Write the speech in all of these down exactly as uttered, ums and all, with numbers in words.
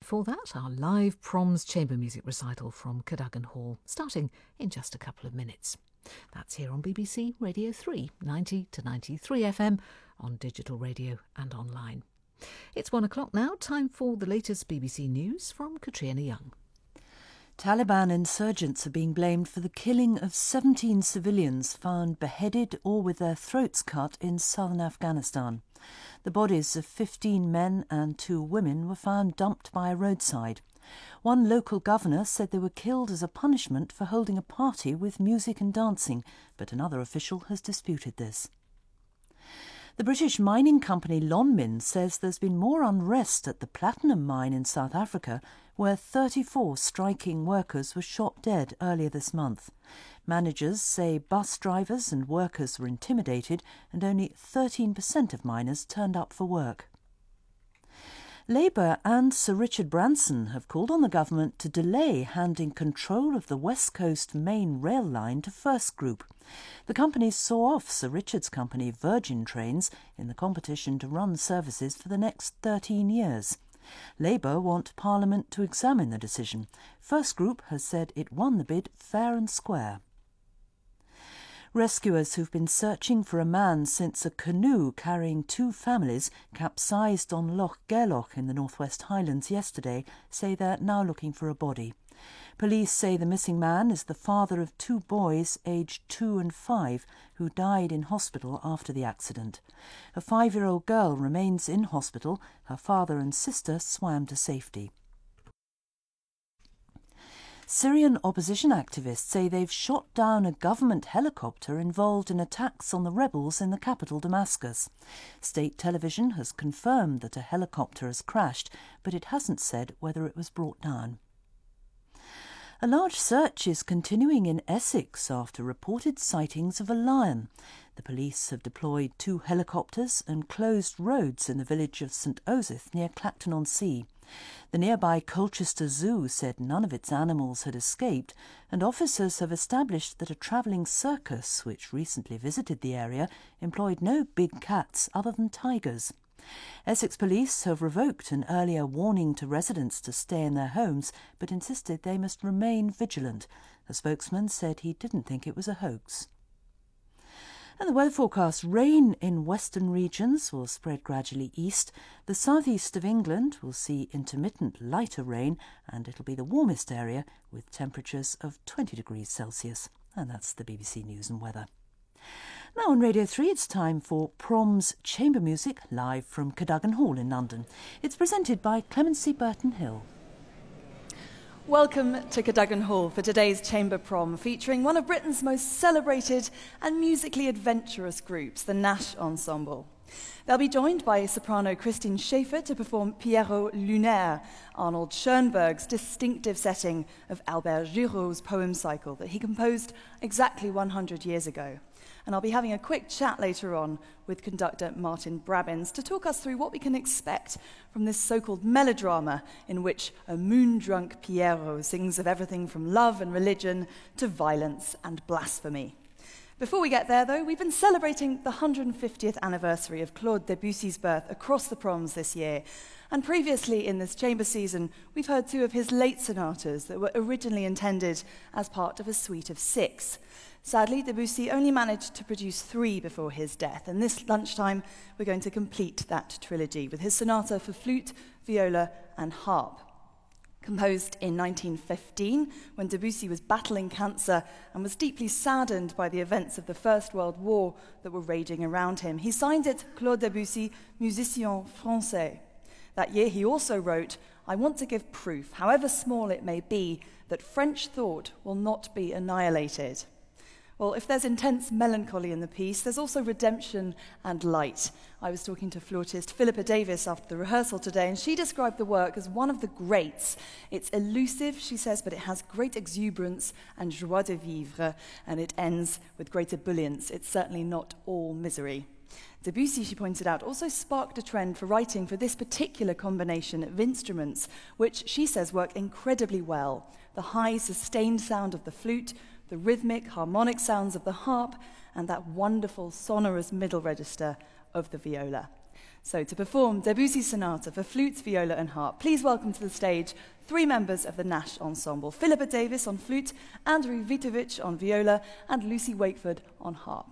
before that, our live Proms chamber music recital from Cadogan Hall, starting in just a couple of minutes. That's here on B B C Radio three, ninety to ninety-three F M, on digital radio and online. It's one o'clock now, time for the latest B B C News from Katrina Young. Taliban insurgents are being blamed for the killing of seventeen civilians found beheaded or with their throats cut in southern Afghanistan. The bodies of fifteen men and two women were found dumped by a roadside. One local governor said they were killed as a punishment for holding a party with music and dancing, but another official has disputed this. The British mining company Lonmin says there's been more unrest at the platinum mine in South Africa, where thirty-four striking workers were shot dead earlier this month. Managers say bus drivers and workers were intimidated and only thirteen percent of miners turned up for work. Labour and Sir Richard Branson have called on the government to delay handing control of the West Coast main rail line to First Group. The company saw off Sir Richard's company Virgin Trains in the competition to run services for the next thirteen years. Labour want Parliament to examine the decision. First Group has said it won the bid fair and square. Rescuers who've been searching for a man since a canoe carrying two families capsized on Loch Gairloch in the Northwest Highlands yesterday say they're now looking for a body. Police say the missing man is the father of two boys aged two and five who died in hospital after the accident. A five-year-old girl remains in hospital. Her father and sister swam to safety. Syrian opposition activists say they've shot down a government helicopter involved in attacks on the rebels in the capital Damascus. State television has confirmed that a helicopter has crashed, but it hasn't said whether it was brought down. A large search is continuing in Essex after reported sightings of a lion. The police have deployed two helicopters and closed roads in the village of St Osyth near Clacton-on-Sea. The nearby Colchester Zoo said none of its animals had escaped, and officers have established that a travelling circus, which recently visited the area, employed no big cats other than tigers. Essex police have revoked an earlier warning to residents to stay in their homes, but insisted they must remain vigilant. A spokesman said he didn't think it was a hoax. And the weather forecast: rain in western regions will spread gradually east. The southeast of England will see intermittent lighter rain, and it'll be the warmest area with temperatures of twenty degrees Celsius. And that's the B B C News and Weather. Now on Radio three, it's time for Proms Chamber Music, live from Cadogan Hall in London. It's presented by Clemency Burton Hill. Welcome to Cadogan Hall for today's Chamber Prom, featuring one of Britain's most celebrated and musically adventurous groups, the Nash Ensemble. They'll be joined by soprano Christine Schaeffer to perform Pierrot Lunaire, Arnold Schoenberg's distinctive setting of Albert Giraud's poem cycle that he composed exactly one hundred years ago. And I'll be having a quick chat later on with conductor Martin Brabbins to talk us through what we can expect from this so-called melodrama in which a moon-drunk Pierrot sings of everything from love and religion to violence and blasphemy. Before we get there, though, we've been celebrating the one hundred fiftieth anniversary of Claude Debussy's birth across the proms this year. And previously in this chamber season, we've heard two of his late sonatas that were originally intended as part of a suite of six. Sadly, Debussy only managed to produce three before his death, and this lunchtime we're going to complete that trilogy with his sonata for flute, viola and harp. Composed in nineteen fifteen, when Debussy was battling cancer and was deeply saddened by the events of the First World War that were raging around him, he signed it Claude Debussy, Musicien Français. That year he also wrote, "I want to give proof, however small it may be, that French thought will not be annihilated." Well, if there's intense melancholy in the piece, there's also redemption and light. I was talking to flautist Philippa Davis after the rehearsal today, and she described the work as one of the greats. It's elusive, she says, but it has great exuberance and joie de vivre, and it ends with great ebullience. It's certainly not all misery. Debussy, she pointed out, also sparked a trend for writing for this particular combination of instruments, which she says work incredibly well. The high, sustained sound of the flute, the rhythmic, harmonic sounds of the harp, and that wonderful, sonorous middle register of the viola. So to perform Debussy's Sonata for flute, viola and harp, please welcome to the stage three members of the Nash Ensemble: Philippa Davis on flute, Andrew Vitovich on viola and Lucy Wakeford on harp.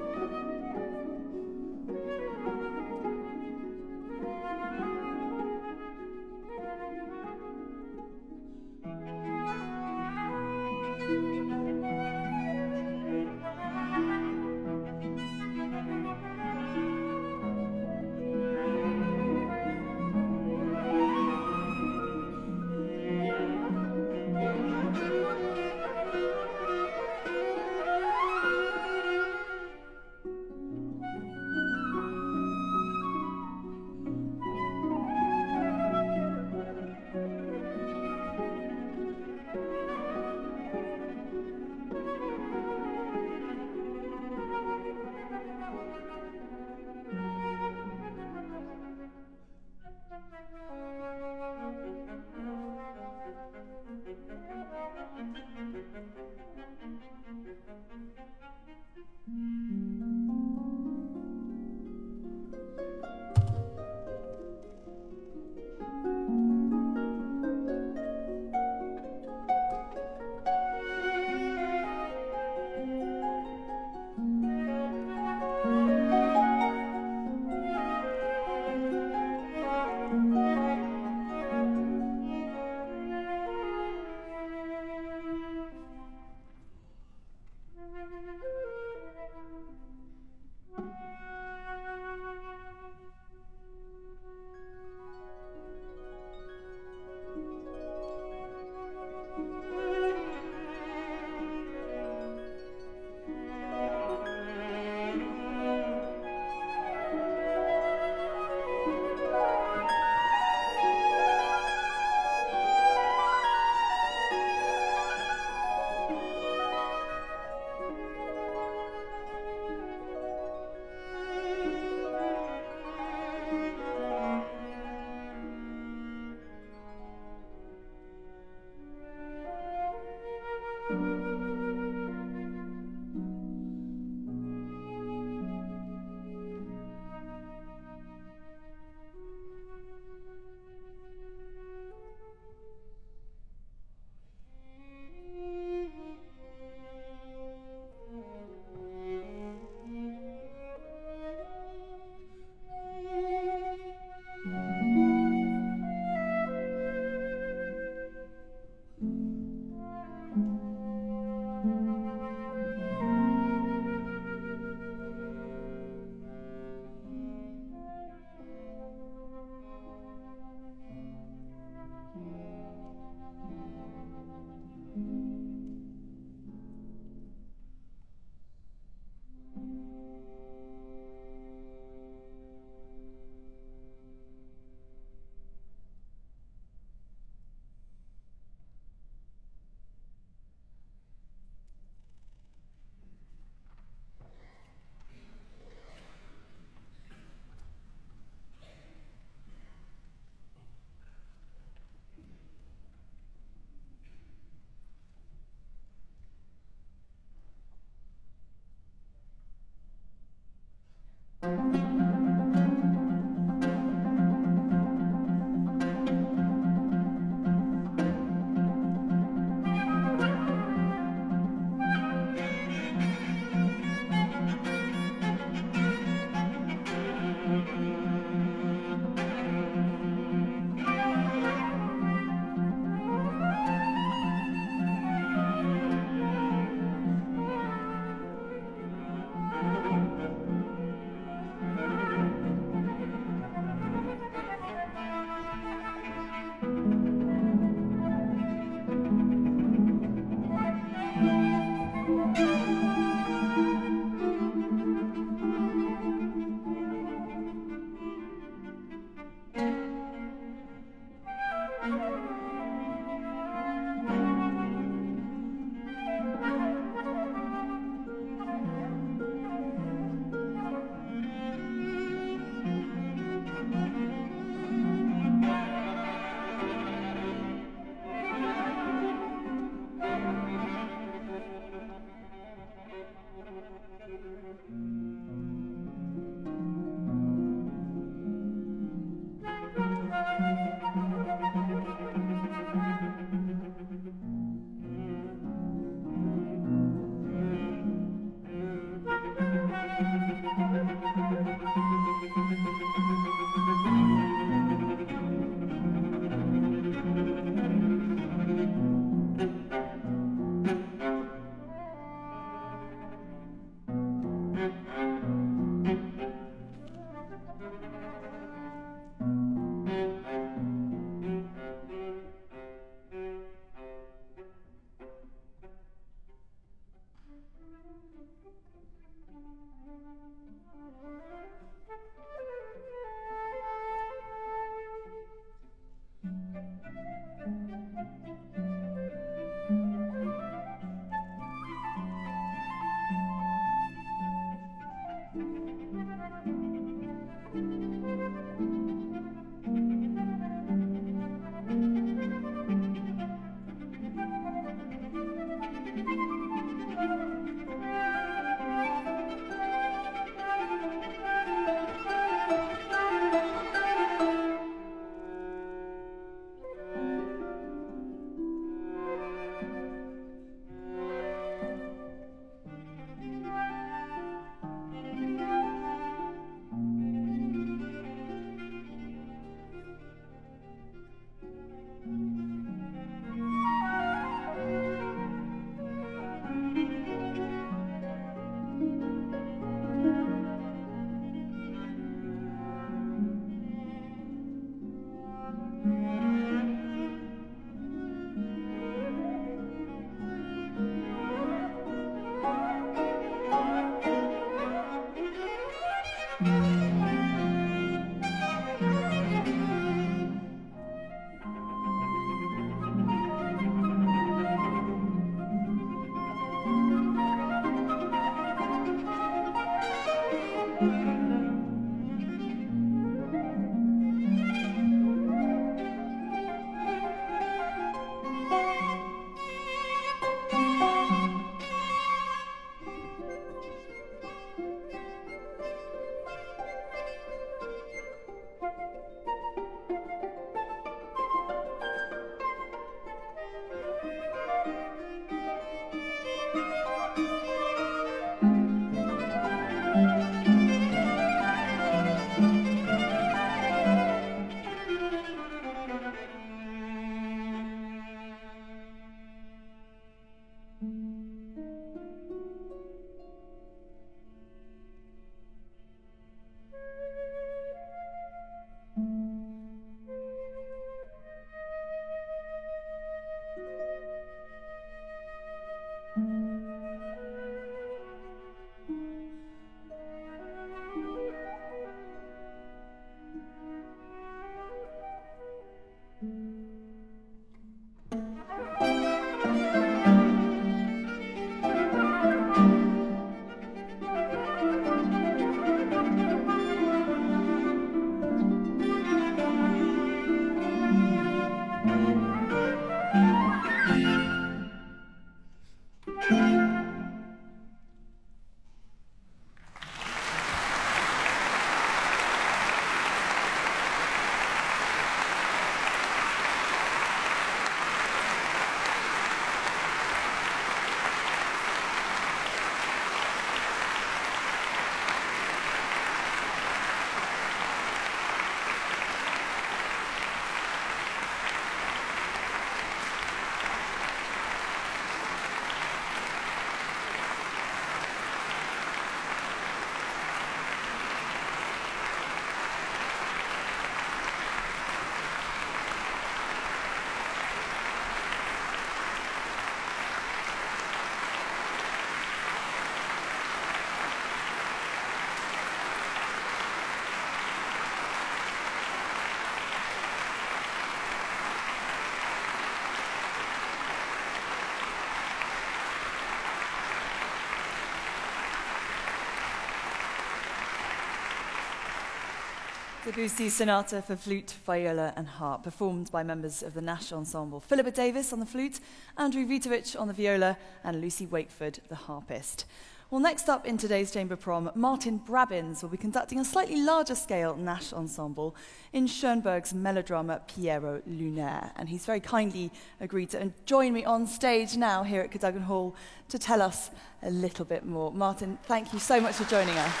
Debussy Sonata for Flute, Viola and Harp, performed by members of the Nash Ensemble. Philippa Davis on the flute, Andrew Vitovich on the viola, and Lucy Wakeford, the harpist. Well, next up in today's Chamber Prom, Martin Brabbins will be conducting a slightly larger scale Nash Ensemble in Schoenberg's melodrama Piero Lunaire. And he's very kindly agreed to join me on stage now here at Cadogan Hall to tell us a little bit more. Martin, thank you so much for joining us.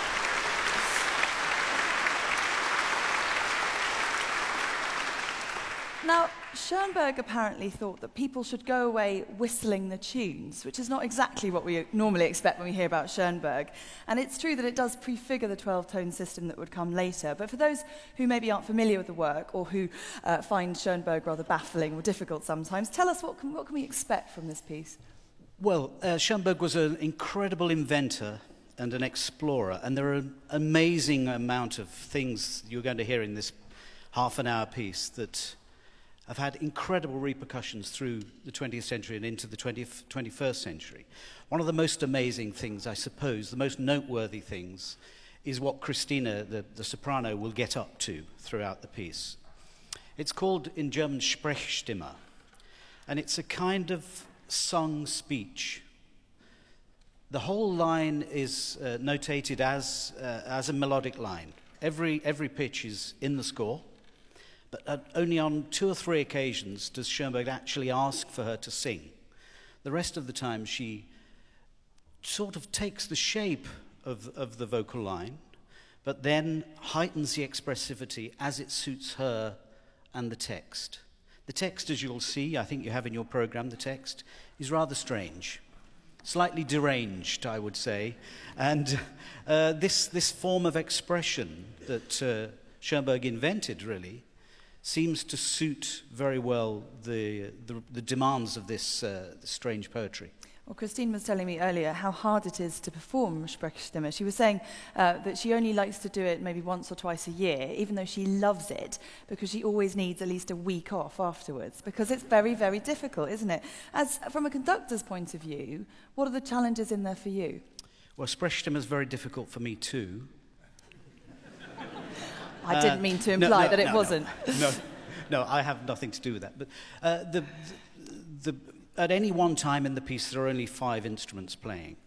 Now, Schoenberg apparently thought that people should go away whistling the tunes, which is not exactly what we normally expect when we hear about Schoenberg. And it's true that it does prefigure the twelve-tone system that would come later. But for those who maybe aren't familiar with the work or who uh, find Schoenberg rather baffling or difficult sometimes, tell us what can, what can we expect from this piece? Well, uh, Schoenberg was an incredible inventor and an explorer, and there are an amazing amount of things you're going to hear in this half-an-hour piece that have had incredible repercussions through the twentieth century and into the twentieth, twenty-first century. One of the most amazing things, I suppose, the most noteworthy things, is what Christina, the, the soprano, will get up to throughout the piece. It's called, in German, Sprechstimme, and it's a kind of sung speech. The whole line is uh, notated as, uh, as a melodic line. Every, every pitch is in the score. But only on two or three occasions does Schoenberg actually ask for her to sing. The rest of the time she sort of takes the shape of, of the vocal line, but then heightens the expressivity as it suits her and the text. The text, as you'll see, I think you have in your program, the text, is rather strange. Slightly deranged, I would say. And uh, this, this form of expression that uh, Schoenberg invented, really, seems to suit very well the, the, the demands of this uh, strange poetry. Well, Christine was telling me earlier how hard it is to perform Sprechstimme. She was saying uh, that she only likes to do it maybe once or twice a year, even though she loves it, because she always needs at least a week off afterwards, because it's very, very difficult, isn't it? As from a conductor's point of view, what are the challenges in there for you? Well, Sprechstimme is very difficult for me too. I didn't mean to imply no, no, that it no, wasn't. No, no, no, I have nothing to do with that. But uh, the, the, the, at any one time in the piece, there are only five instruments playing.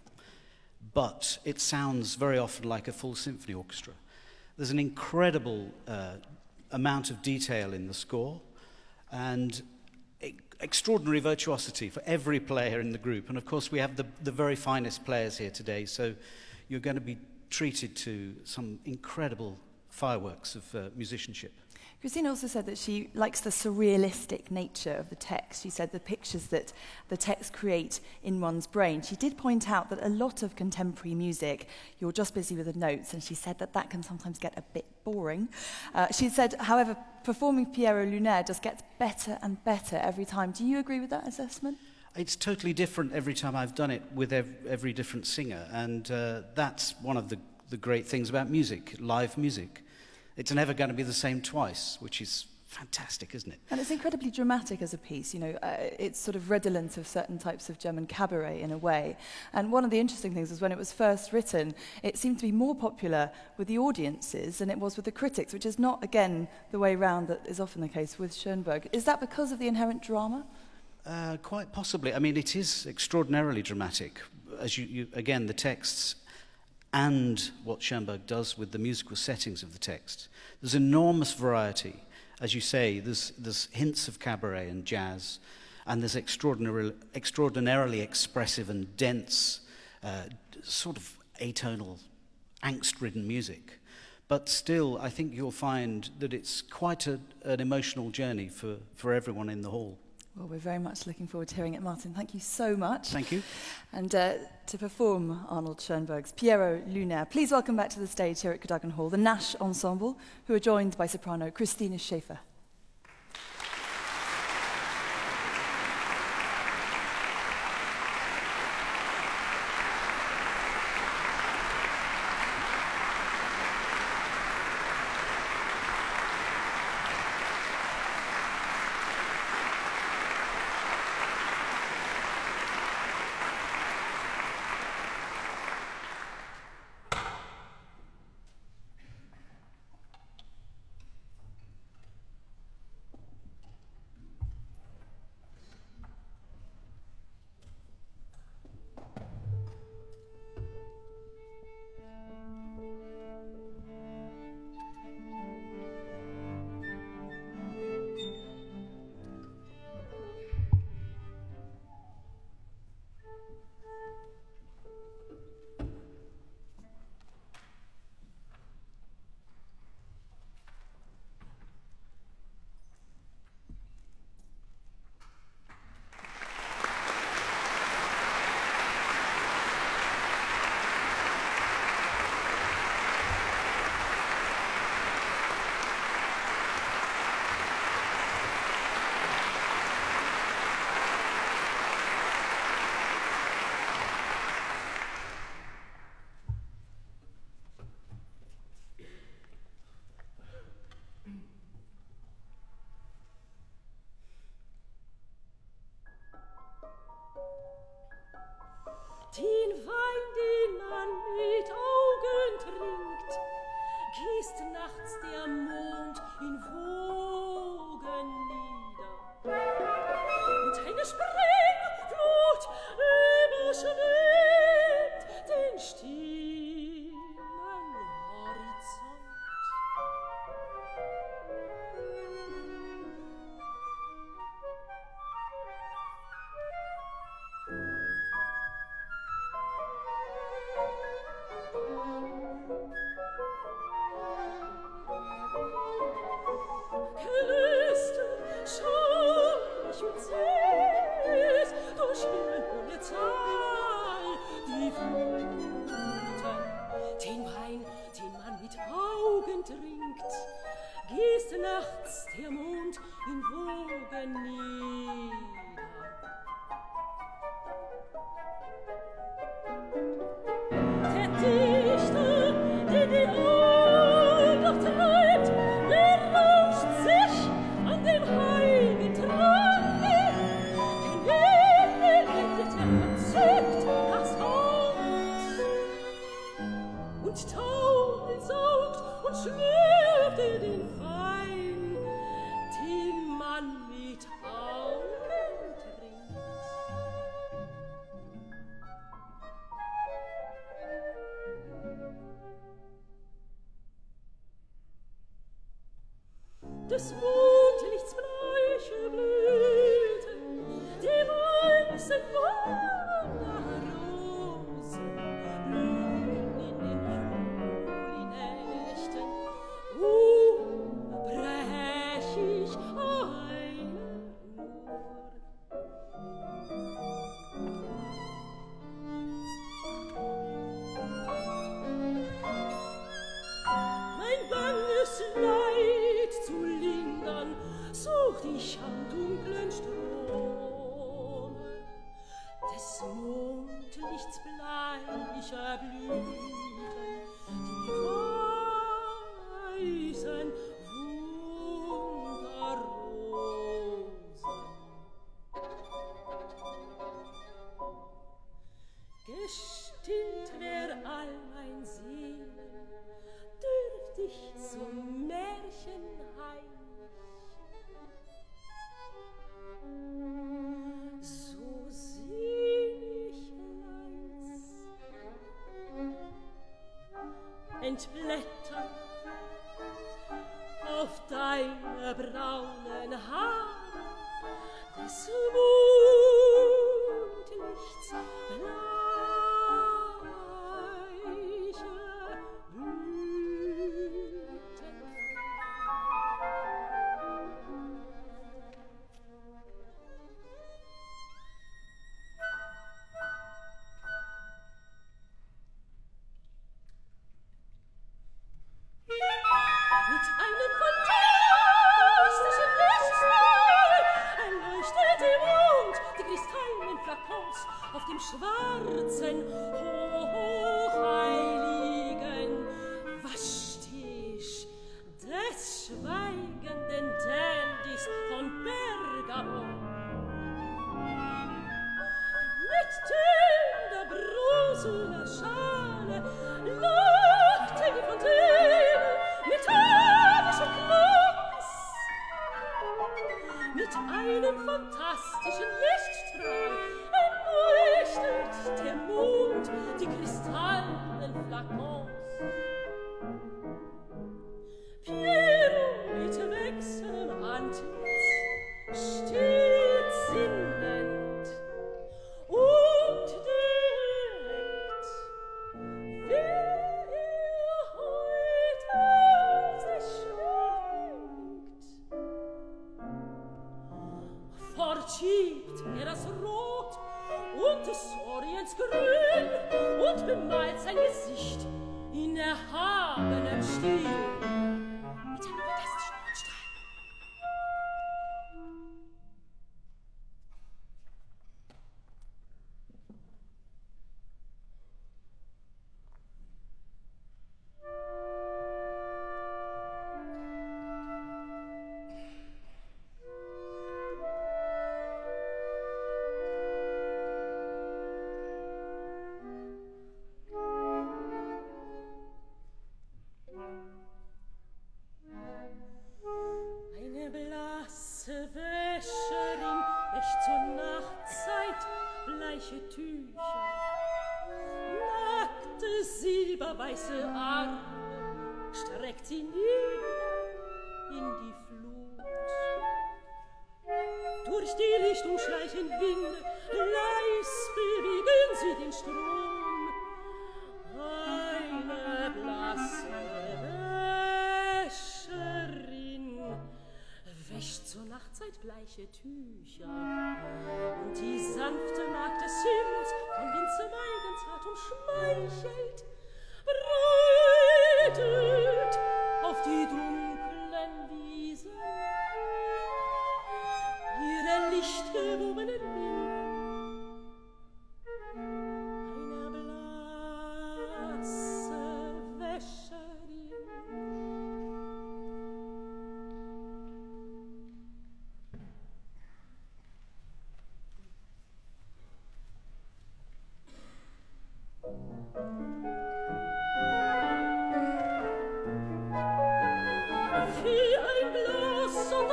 But it sounds very often like a full symphony orchestra. There's an incredible uh, amount of detail in the score and e- extraordinary virtuosity for every player in the group. And of course, we have the, the very finest players here today, so you're going to be treated to some incredible fireworks of uh, musicianship. Christine also said that she likes the surrealistic nature of the text. She said the pictures that the text create in one's brain. She did point out that a lot of contemporary music, you're just busy with the notes, and she said that that can sometimes get a bit boring. Uh, she said, however, performing Pierrot Lunaire just gets better and better every time. Do you agree with that assessment? It's totally different every time I've done it with ev- every different singer, and uh, that's one of the, the great things about music, live music. It's never going to be the same twice, which is fantastic, isn't it? And it's incredibly dramatic as a piece. You know, uh, it's sort of redolent of certain types of German cabaret in a way. And one of the interesting things was when it was first written, it seemed to be more popular with the audiences than it was with the critics, which is not, again, the way round that is often the case with Schoenberg. Is that because of the inherent drama? Uh, quite possibly. I mean, it is extraordinarily dramatic. As you, you again, the texts and what Schoenberg does with the musical settings of the text. There's enormous variety. As you say, there's, there's hints of cabaret and jazz, and there's extraordinarily, extraordinarily expressive and dense, uh, sort of atonal, angst-ridden music. But still, I think you'll find that it's quite a, an emotional journey for, for everyone in the hall. Well, we're very much looking forward to hearing it, Martin. Thank you so much. Thank you. And uh, to perform Arnold Schoenberg's Pierrot Lunaire, please welcome back to the stage here at Cadogan Hall the Nash Ensemble, who are joined by soprano Christine Schaefer. Den Wein, den man mit Augen trinkt, gießt nachts der Mond in Wogen nieder. Und eine Springflut überschwemmt den stillen Horizont. Den Wein, den man mit Augen trinkt, gießt nachts der Mond in Wogen nieder. und Taumel saugt und schlürft er den Wein, den man mit Augen trinkt. Des Mondlichts bleiche Blüten, die weißen Wanderrosen blühen in den Julinächten. Oh, brech ich eine nur. Mein banges Leid zu lindern, sucht ich am dunklen Strome des Mondlichts bleicher Blüten, die weißen Wunderrosen. Gestillt wär all mein Seelen, dürft ich zum Märchen heimlich. So selig leis entblättern auf deine braunen Haare des Mondlichts bleiche Blüten. Mit einem fantastischen Lichtstrahl erleuchtet der Mond die kristallenen Flakons auf dem schwarzen, hochheiligen Waschtisch des schweigenden Dandys von Bergamo. Mit tönender, brusener Schale lachte die Fontäne metallischer Glas. Mit einem fantastischen Lichtstrahl erleuchtet der Mond die kristallenen Flakons. Piero mit wechselndem Antlitz steht sinnend und denkt, wer er heute sich schwenkt. Fortschiebt er das Rot und des Orients Grün und bemalt sein Gesicht in erhabenem Stil mit einem fantastischen Mondstrahl. Eine blasse Wäscherin wäscht zur Nachtzeit bleiche Tücher. Nackte silberweiße Arme streckt sie nieder in die Flut. Durch die Lichtung schleichen Winde, leis bewegen sie den Strom. Eine blasse Wäscherin wäscht zur Nachtzeit bleiche Tücher, und die sanfte Magd des Himmels von Winzerweigen zart und schmeichelt breitet auf die dunklen Wiesen ihre lichtgewobenen Lippen. Eine blasse Wäscherin.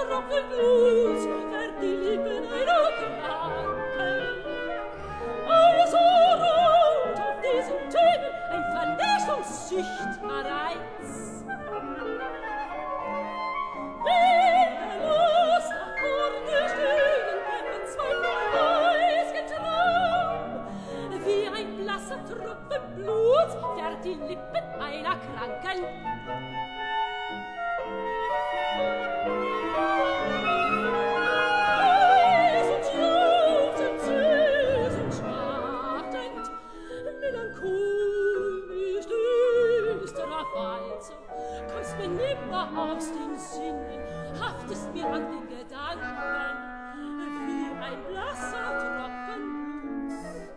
Tropfen Blut färbt die Lippen einer Kranken. Also ruht auf diesen Tönen ein vernichtungssüchtiger Reiz. Wenn der Lust Akkorde stehen, treffen zwei verweißgen Traum. Wie ein blasser Tropfen Blut färbt die Lippen einer Kranken. Kommst mir nimmer aus den Sinnen, haftest mir an den Gedanken, wie ein blasser Tropfen Blut.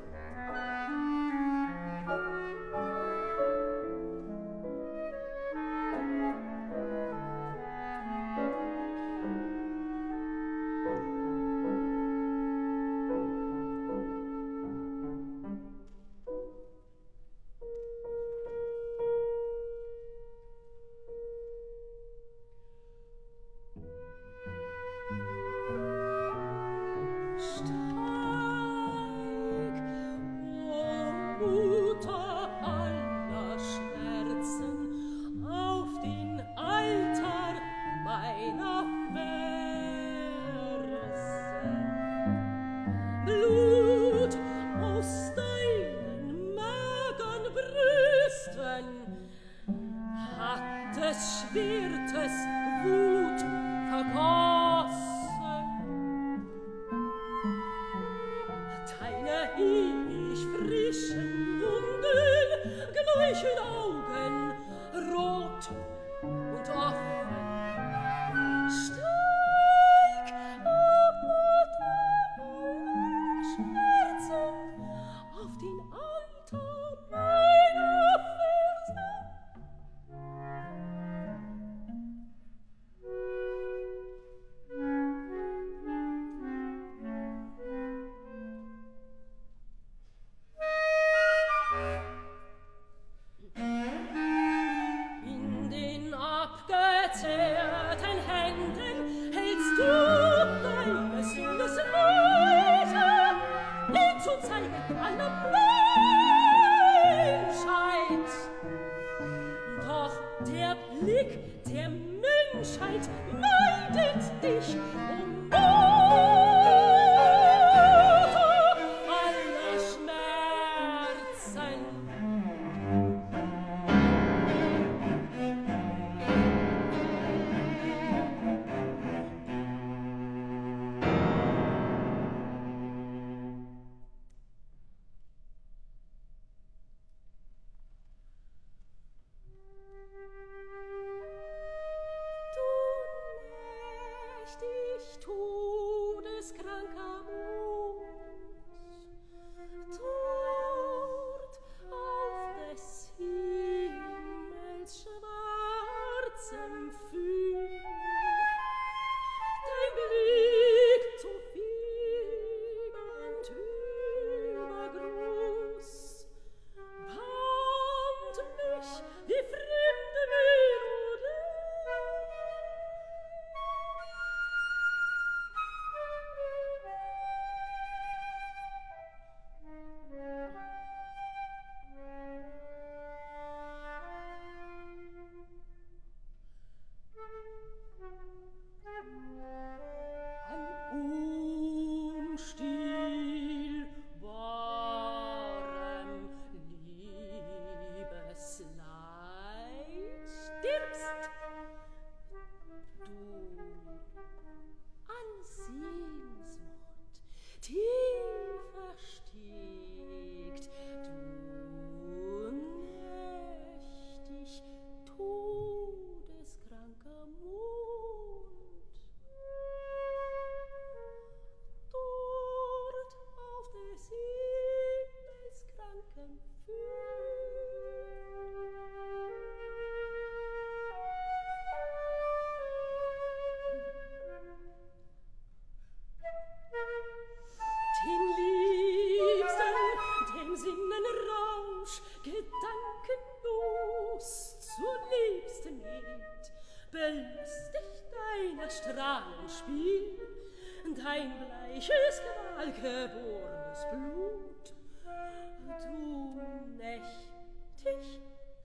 belustigt deiner Strahlenspiel, dein bleiches Qual geborenes Blut, du nächtig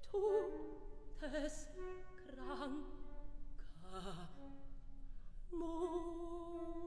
todeskranker Mond.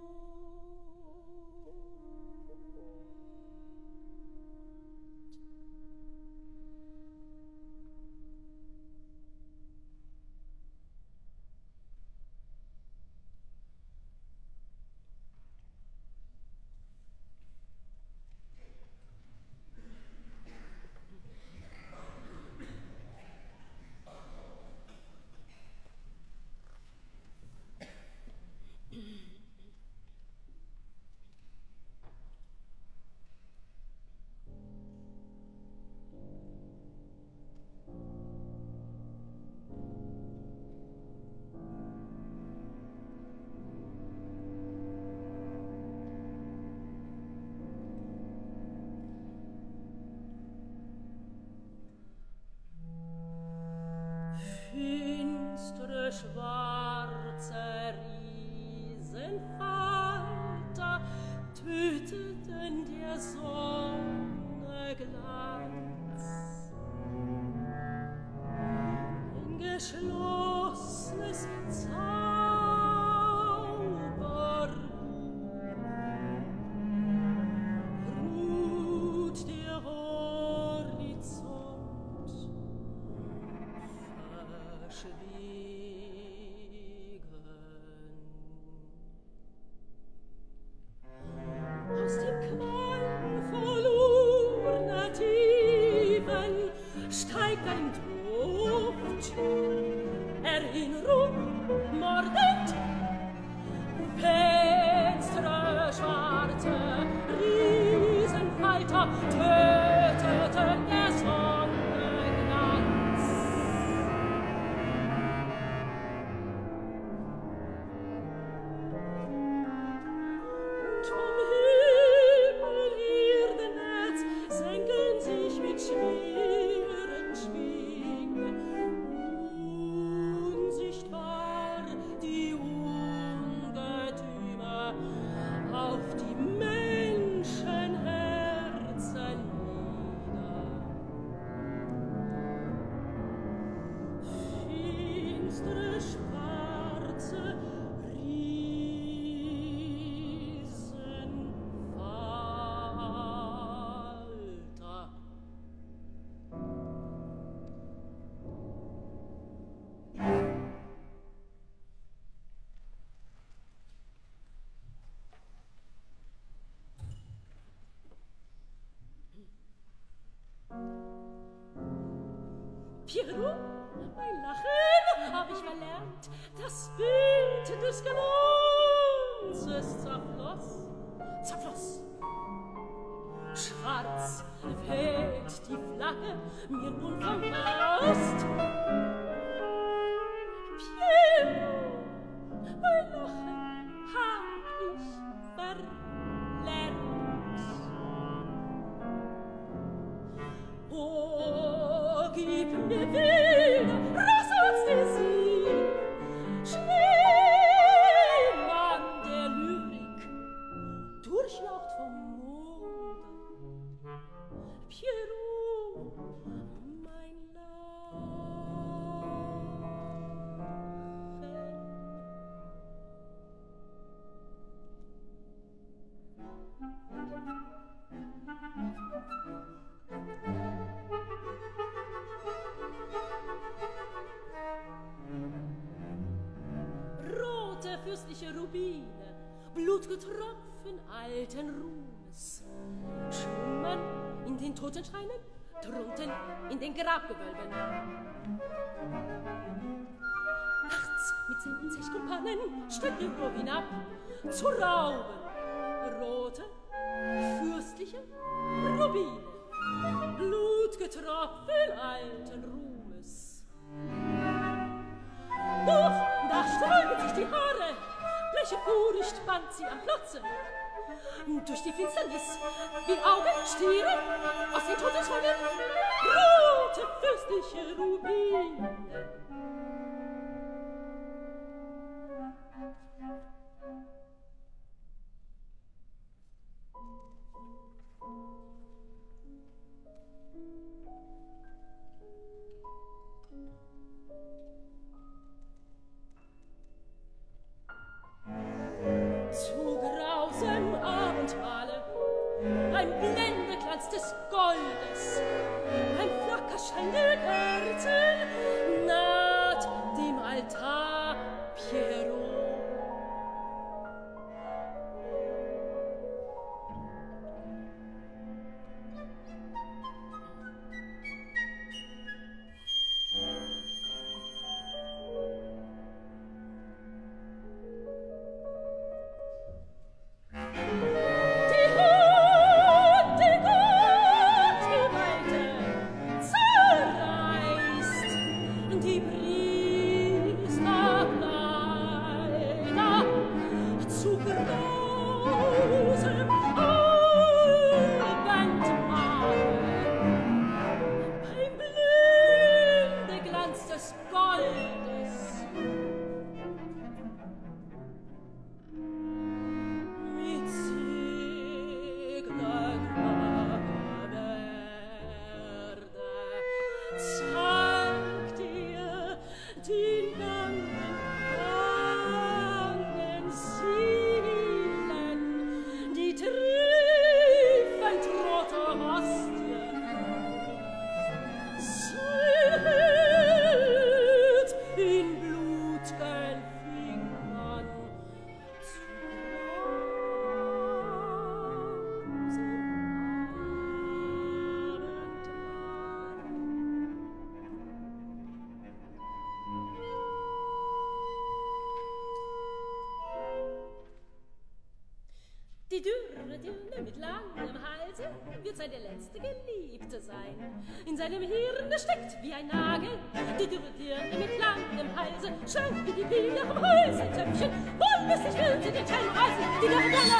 Finstere, schwarze Riesenfalter töteten der Sonne Glanz. Ein geschlossenes Zauberbuch ruht der Horizont verschwiegen. Aus dem Qualm verlorener Tiefen steigt ein Duft, Erinnerung mordend, finstere, schwarze Riesenfalter töteten der Sonne Glanz. Und vom Himmel Erdennetz senken sich mit schweren Schwingen unsichtbar die Ungetüme auf die Menschenherzen nieder. Finstere, schwarze Riesenfalter. Pierrot, mein Lachen hab ich verlernt, das Bild des Glanzes zerfloss, zerfloss. Schwarz weht die Flagge mir nun vom Mast. Pierrot, mein Lachen hab ich verlernt. Oh, gib mir wieder Rosace, Schneemann der Lyrik, durchlaucht vom Monde. Pierrot, mein Rote fürstliche Rubine, Blutgetropfen alten Ruhmes, schlummern in den Totenscheinen, drunten in den Grabgewölben. Nachts mit seinen sechs Kumpanen steigt Nero hinab, zu rauben. Rote, fürstliche Rubine, Blutgetropfen alten Ruhmes. Doch, da sträuben sich die Haare, bleiche Furcht band sie am Platze. Durch die Finsternis, wie Augen stieren aus den Totenscheinen, rote fürstliche Rubine. Zu grausem Abendmahle, ein Blendeglanz des Goldes, ein Flackerschein der Kerzen, naht dem Altar Pierrot. Die dürre Dirne mit langem Halse wird seine letzte Geliebte sein. In seinem Hirne steckt wie ein Nagel die dürre Dirne mit langem Halse, schlank wie die Biene am Häuseltöpfchen, wollüstig will sie den Schein reißen, die dürre Dirne.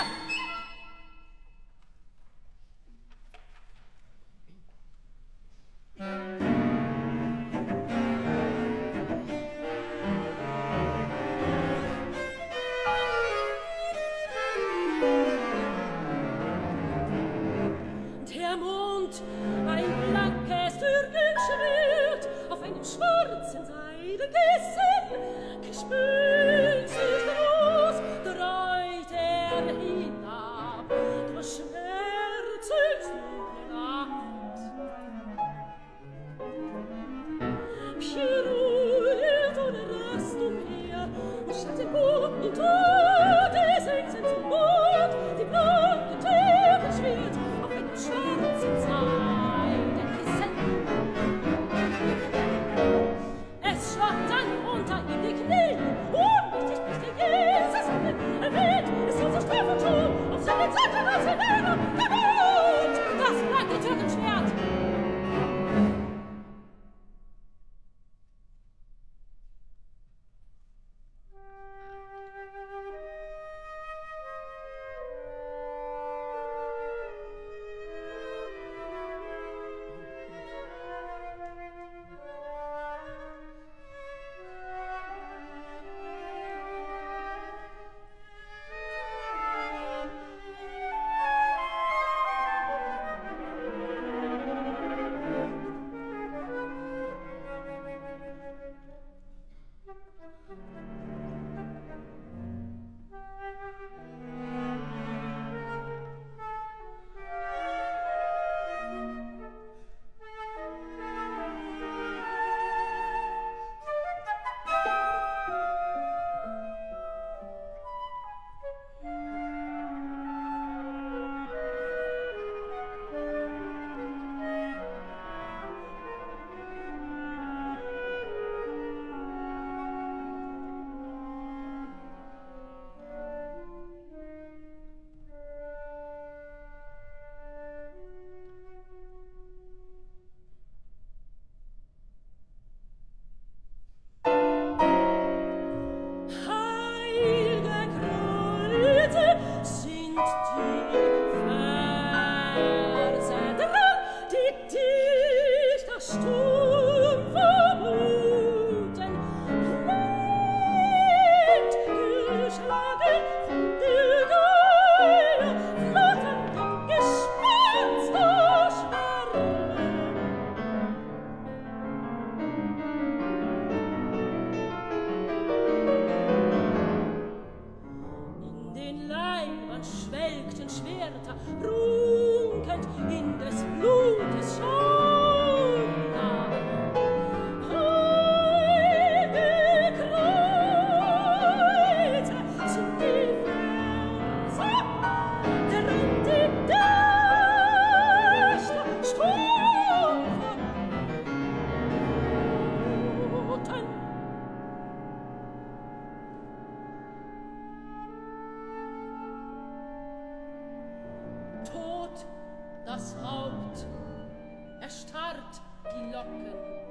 das Haupt, erstarrt die Locken.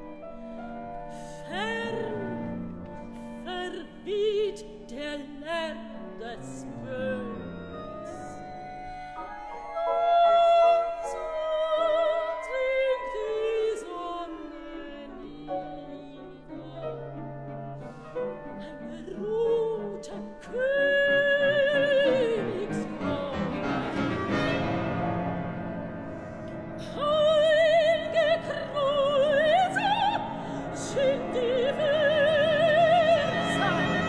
Fern verweht der Lärm des Böens. So trinkt die Sonne nieder, eine rote Königsfrau. Heilige Kreuze sind die Versa.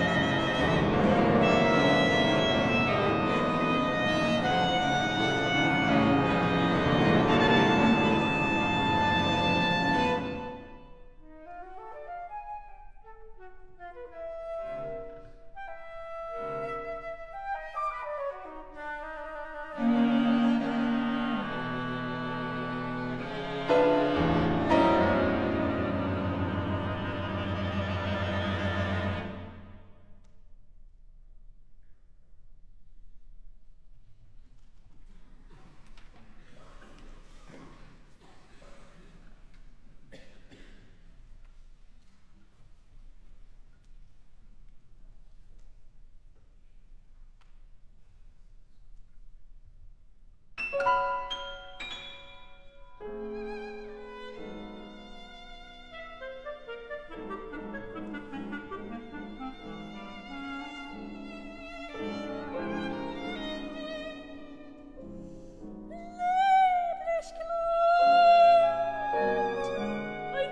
Lieblich glüht ein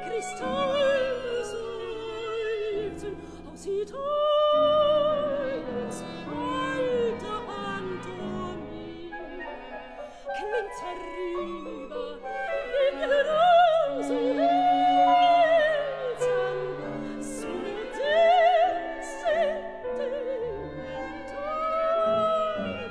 Kristallseufzen aus Italiens alter Pantomime. Klingt herüber in Rosen Wälzen, so sentimental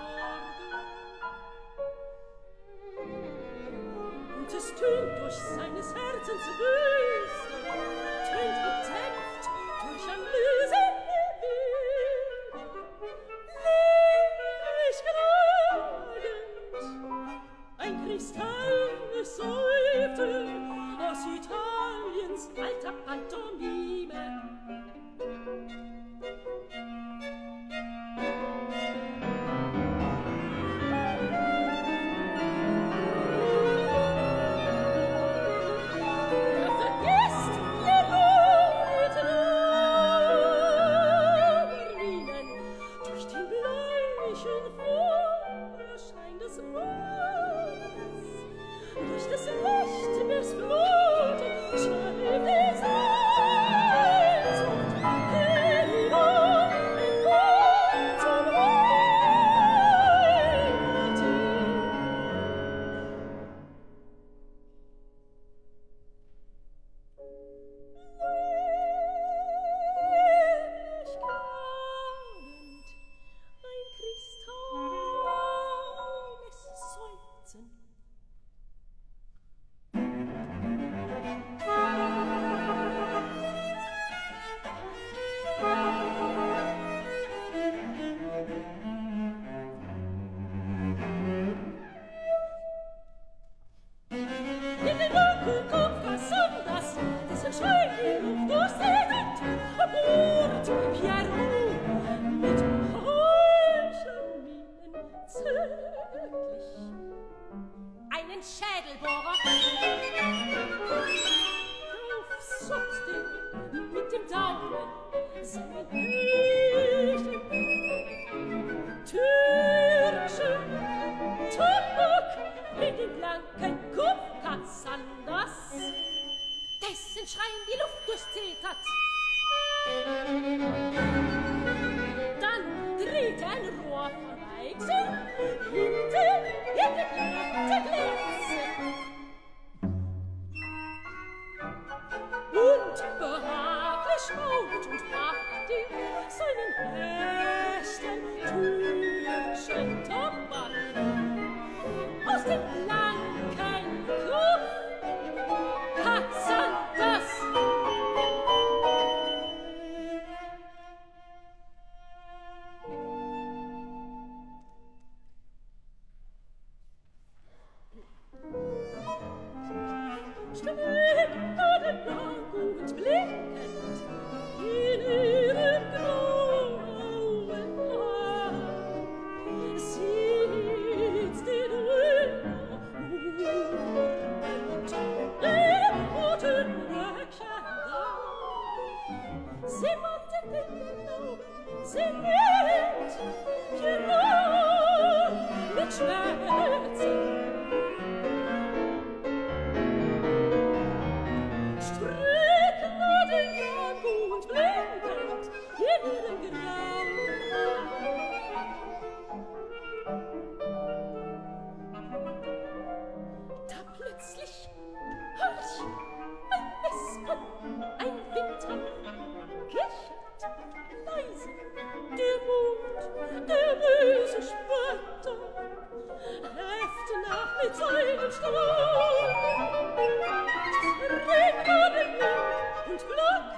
geworden. Und es tönt durch seines Herzens Wüste, tönt gedämpft durch ein Musikgefühl. Lieblich klagend, ein Kristall säufte aus Italiens alter Pantomime. Er vergisst ihr roten Augenminen durch den bleichen Vorschein des Mondes, durch das Licht des Flut schreibt die Sehnsucht hinein in Gott und Heimat. Lieblich klagend, ein kristalles Seufzen. In den Dunkelkopf versank das, dessen Schein die Luft durchsätet. An Bord Pierrot mit keuschen Mienen zärtlich einen Schädelbohrer. Drauf sockt den mit dem Daumen seinen Lichten. Türchen, Tuck in den blanken Kopf ganz anders, dessen Schrein die Luft durchzetert. Dann dreht ein Rohr von Weichsel hinten in die glatte Glätze. Und behaglich schaut und macht ihn seinen rechten Türchen Tobak aus dem blanken Kopf Katzendas. blinkend in ihrem grauen Haar. Sitzt in Winter und im roten Röckchen da. Sie wartet in den Augen, sie geht genau mit Schmerzen. Stricken nur den Gang und blinkend in ihrem grauen Haar. Da plötzlich hör ich ein Wispern, ein Wittern, kichert leise der Mond, der böse Spötter, heft nach mit seinen Strom. Ring an den Mond und Glock.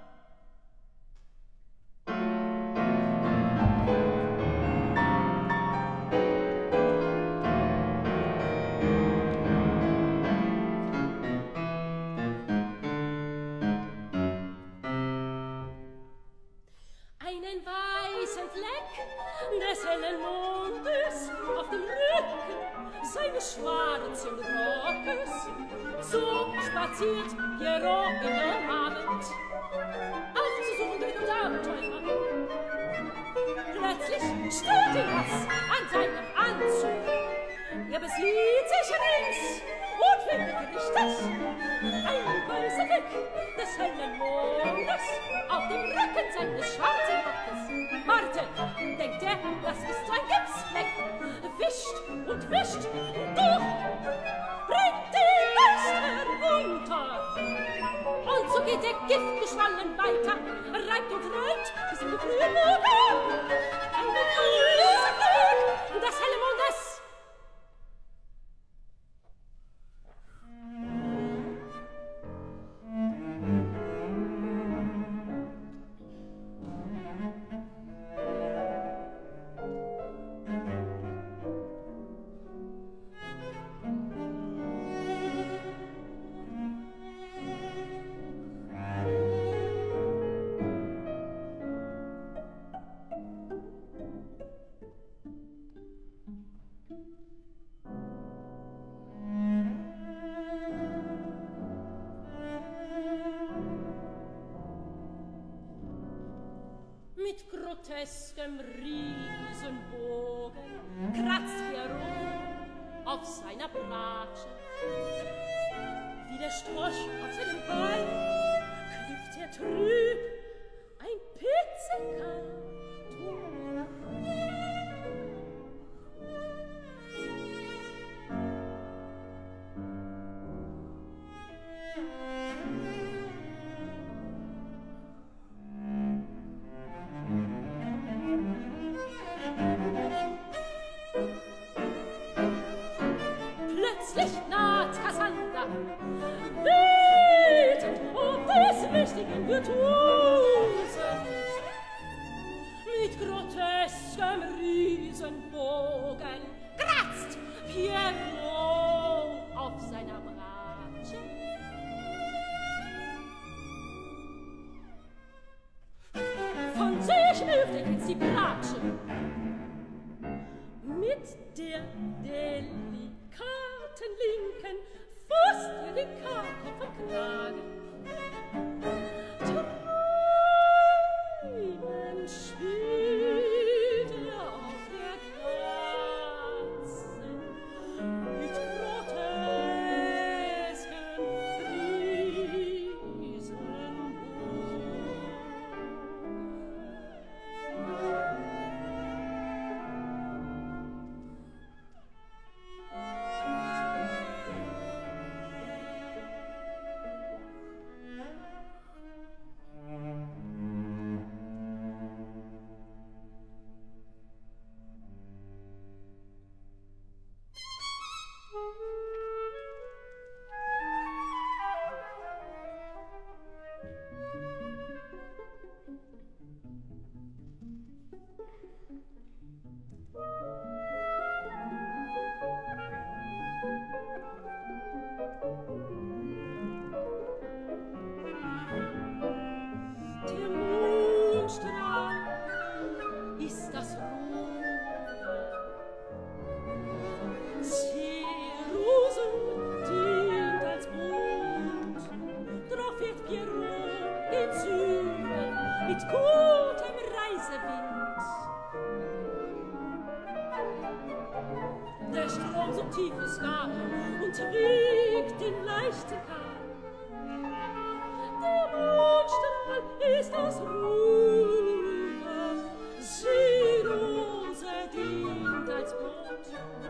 Einen weißen Fleck des hellen Mondes auf dem Rücken seines schwarzen Rockes. So spaziert Pierrot in den Abend, aufzusuchen Glück und Abenteuer. Plötzlich stört ihn was an seinem Anzug. Er besieht sich rings und findet richtig ein weißer Fleck des hellen Mondes auf dem Rücken seines schwarzen Rockes. Warte, denkt er, das ist ein Gipsfleck. Wischt und wischt, doch bringt die Weste herunter. Und so geht der Giftgeschwallen weiter, reibt und reibt, bis in die frühe Morgen. Ein weißer Fleck des hellen Mondes. Mit groteskem Riesenbogen kratzt Pierrot auf seiner Bratsche. Wie der Strosch auf seinem Bein knüpft er trüb ein Pizzicato. Plötzlich naht Cassandra, betend auf des mächtigen Virtuosen. Mit groteskem Riesenbogen kratzt Pierrot auf seiner Bratsche. Von sich öffnet jetzt die Bratsche mit der delikaten Linken fasst er den Karton vom Kragen. Träumend spielt er auf der Glatze mit grotesken Riesenbogen. Pierrot in Süden mit gutem Reisewind. Der Strom so tiefes Gab und wiegt den leichten Kahn. Der Mondstrahl ist das Ruder, Seerose dient als Boot.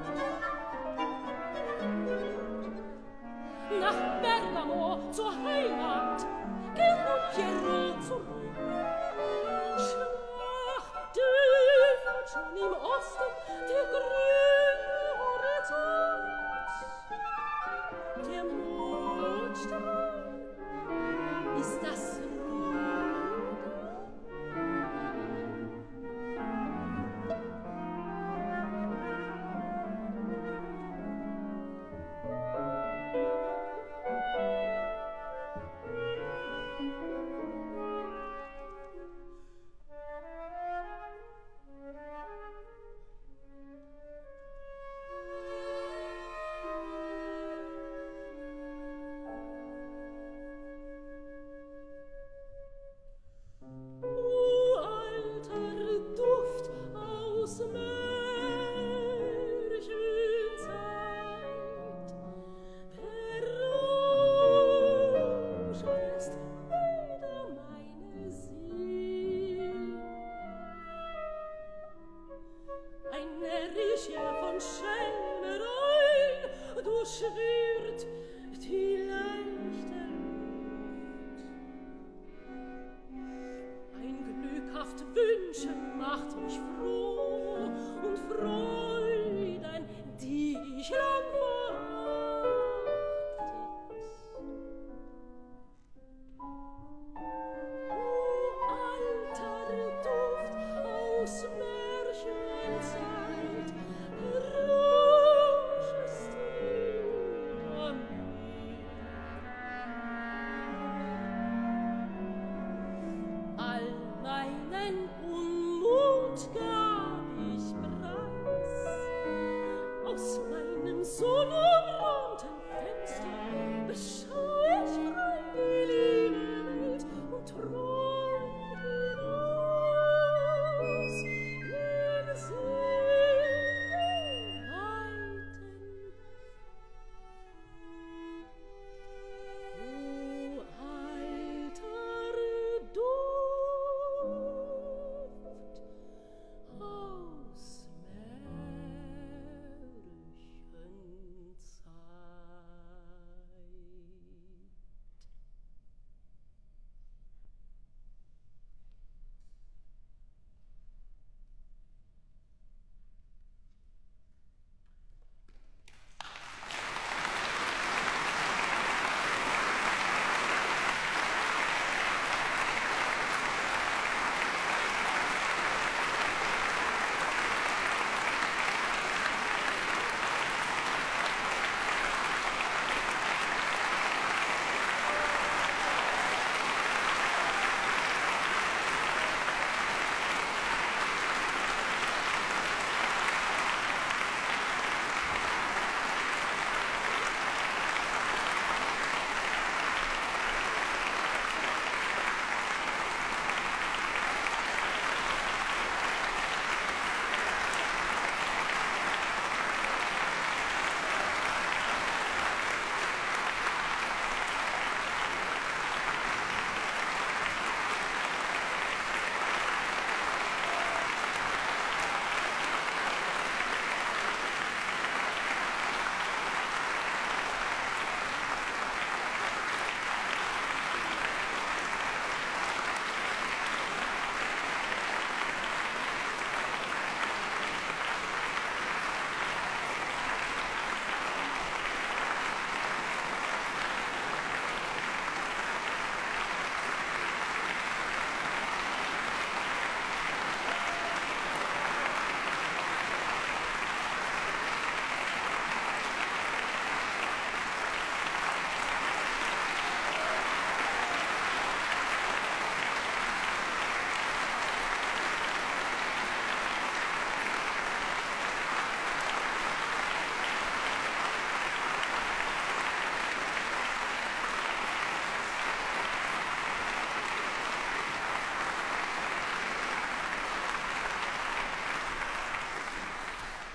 Nach Bergamo zur Heimat geht nun Pierrot zurück. Schwach, dünn und schon im Osten der grüne Horizont. Der Mondstrahl ist das Ruder. All meinen Unmut gab ich preis.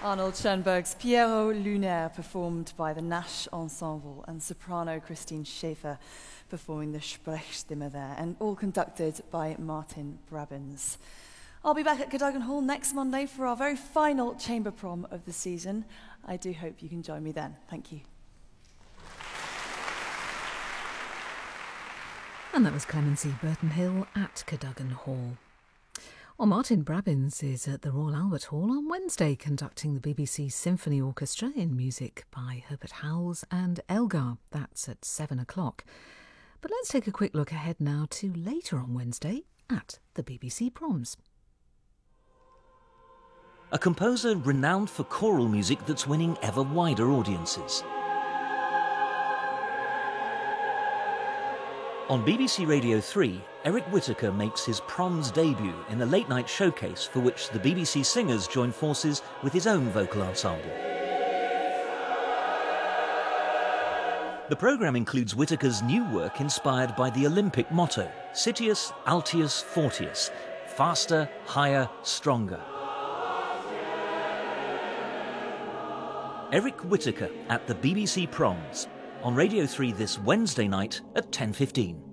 Arnold Schoenberg's Pierrot Lunaire, performed by the Nash Ensemble, and soprano Christine Schaefer performing the Sprechstimme there, and all conducted by Martin Brabins. I'll be back at Cadogan Hall next Monday for our very final chamber prom of the season. I do hope you can join me then. Thank you. And that was Clemency Burton Hill at Cadogan Hall. Well, Martin Brabins is at the Royal Albert Hall on Wednesday conducting the B B C Symphony Orchestra in music by Herbert Howells and Elgar. That's at seven o'clock. But let's take a quick look ahead now to later on Wednesday at the B B C Proms. A composer renowned for choral music that's winning ever wider audiences. On B B C Radio three, Eric Whittaker makes his Proms debut in a late-night showcase for which the B B C singers join forces with his own vocal ensemble. The programme includes Whittaker's new work inspired by the Olympic motto, Citius Altius Fortius, faster, higher, stronger. Eric Whittaker at the B B C Proms, on Radio three this Wednesday night at ten fifteen.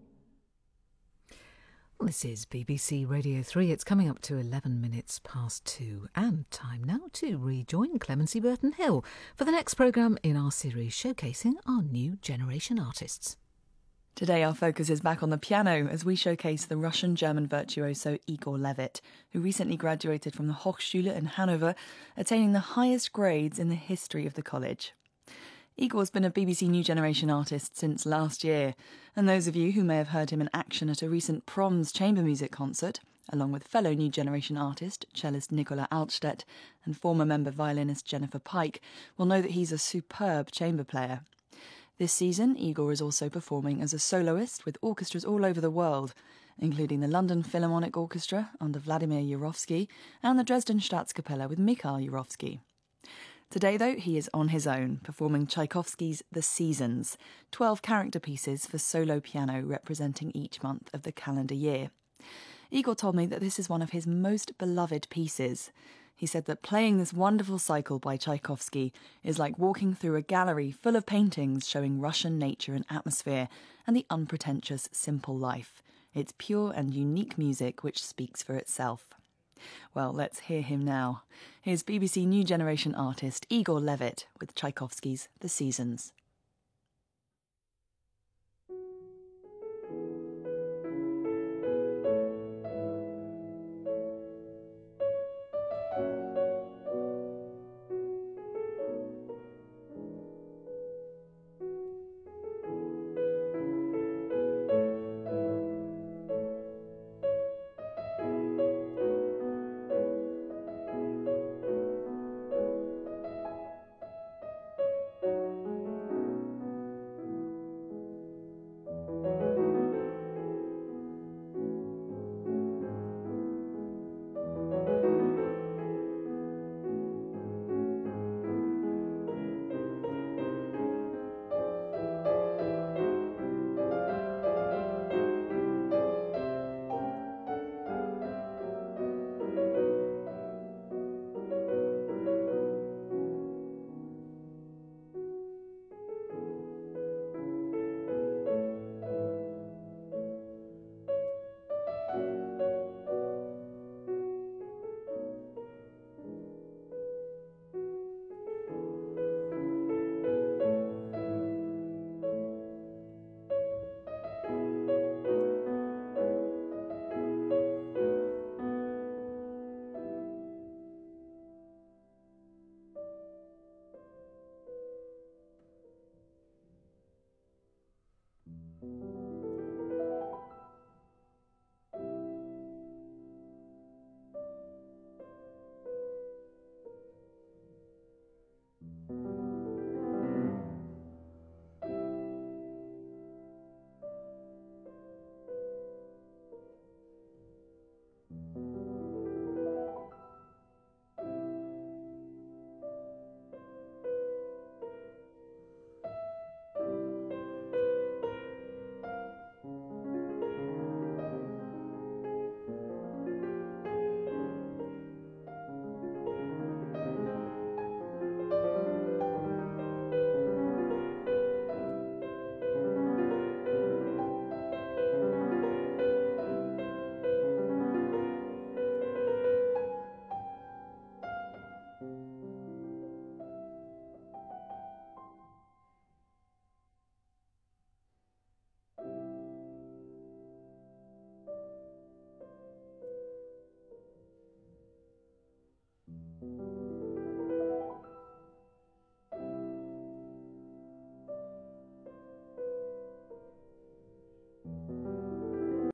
Well, this is B B C Radio three. It's coming up to eleven minutes past two, and time now to rejoin Clemency Burton Hill for the next programme in our series showcasing our new generation artists. Today our focus is back on the piano as we showcase the Russian-German virtuoso Igor Levit, who recently graduated from the Hochschule in Hanover, attaining the highest grades in the history of the college. Igor's been a B B C New Generation artist since last year, and those of you who may have heard him in action at a recent Proms chamber music concert, along with fellow New Generation artist, cellist Nicola Altstedt and former member violinist Jennifer Pike, will know that he's a superb chamber player. This season, Igor is also performing as a soloist with orchestras all over the world, including the London Philharmonic Orchestra under Vladimir Yurovsky and the Dresden Staatskapelle with Mikhail Yurovsky. Today, though, he is on his own, performing Tchaikovsky's The Seasons, twelve character pieces for solo piano representing each month of the calendar year. Igor told me that this is one of his most beloved pieces. He said that playing this wonderful cycle by Tchaikovsky is like walking through a gallery full of paintings showing Russian nature and atmosphere and the unpretentious, simple life. It's pure and unique music which speaks for itself. Well, let's hear him now. Here's B B C New Generation artist Igor Levit with Tchaikovsky's The Seasons.